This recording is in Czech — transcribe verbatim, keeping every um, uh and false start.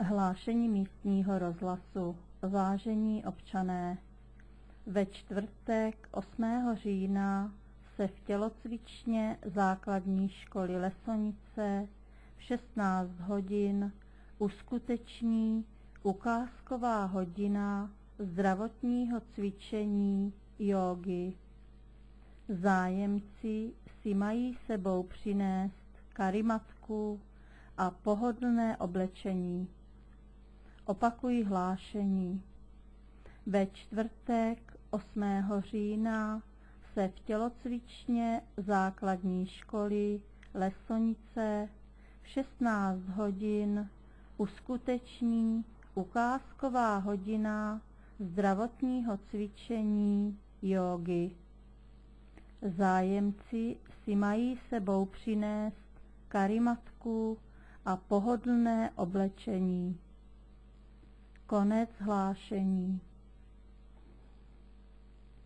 Hlášení místního rozhlasu. Vážení občané, ve čtvrtek osmého října se v tělocvičně základní školy Lesonice v šestnáct hodin uskuteční ukázková hodina zdravotního cvičení jógy. Zájemci si mají sebou přinést karimatku a pohodlné oblečení. Opakuji hlášení. Ve čtvrtek osmého října se v tělocvičně základní školy Lesonice v šestnáct hodin uskuteční ukázková hodina zdravotního cvičení jógy. Zájemci si mají sebou přinést karimatku a pohodlné oblečení. Konec hlášení.